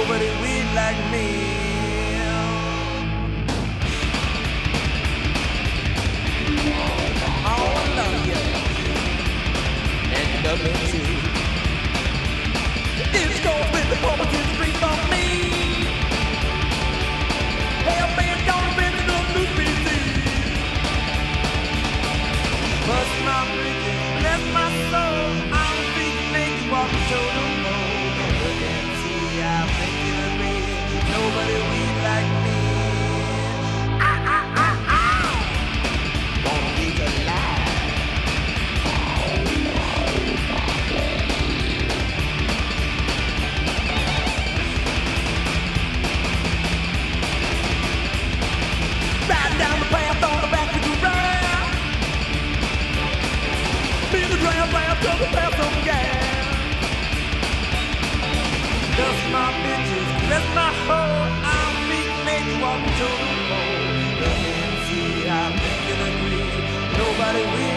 nobody weird like me. Oh, I love you. And you love me too. It's gonna be the property street for me. Hell, man, don't bend it up, new PC. Bust my bridges, bless my soul. I'm free to make you walk the shoulder. Look and see, I think you'll agree. Nobody weird like me. Gonna be alive. Riding down the path on the back of the rail. Be the dram till the path on the gas. Dust my bitches, bless my hoe. I'm meek, make you walk to the pole. Look and see, I think you'll agree. Nobody will.